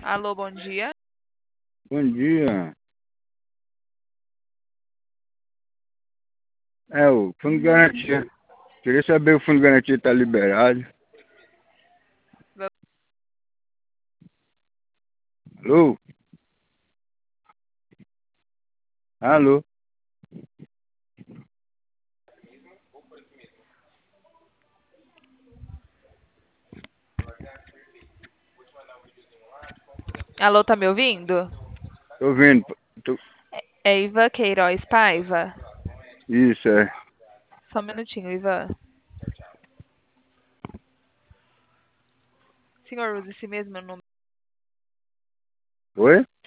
Alô, bom dia. Bom dia. É, o fundo de garantia. Queria saber o fundo de garantia está liberado. Alô? Alô? Alô, tá me ouvindo? Tô vendo. É Ivan Queiroz Paiva? Isso, é. Só um minutinho, Ivan. Senhor, usa esse mesmo número. Oi?